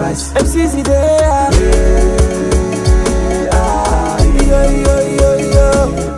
device. MCZ there. Yo, yo, yo, yo.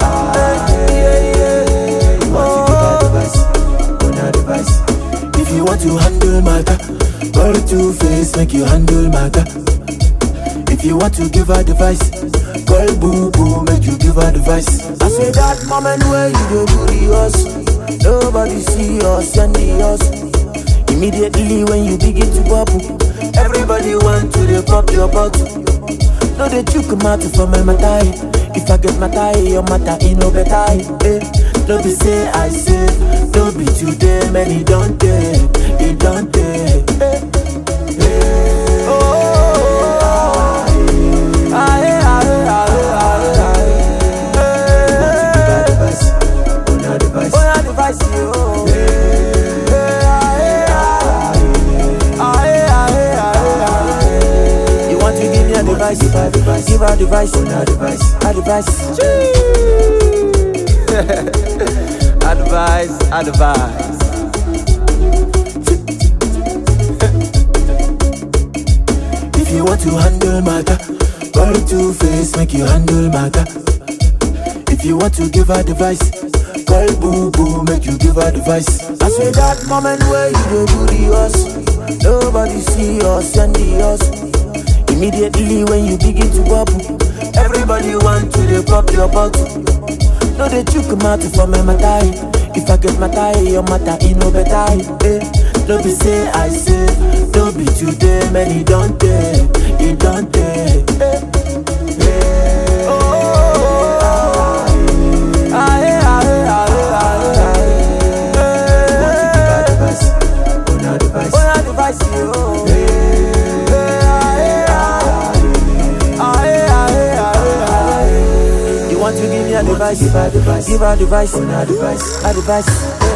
If you want to handle matter, call Two-Face, make you handle matter. If you want to give her advice, call Boo Boo, make you give her advice. I say that moment where you go do the hustle, nobody see us and the hustle. Immediately when you begin to bubble, everybody want to dey pop your bottle. No dey chook mouth for my matter. If I get matter, your matter no better. No be say I say, no be today, many don't take, it don't take. You want to give me advice? Give her advice. Advice. If you want to handle matter, call Two-Face, make you handle matter. If you want to give her advice, call Boo Boo, make you give her advice. I say that moment where you go do the hustle, nobody see us and the hustle. Immediately when you begin to bubble, everybody want to dey pop your bottle. No dey chook mouth for my matter. If I get matter, your matter no better. No be say I say, no be today, many don't take, it don't take. You want to give me advice? Give her advice.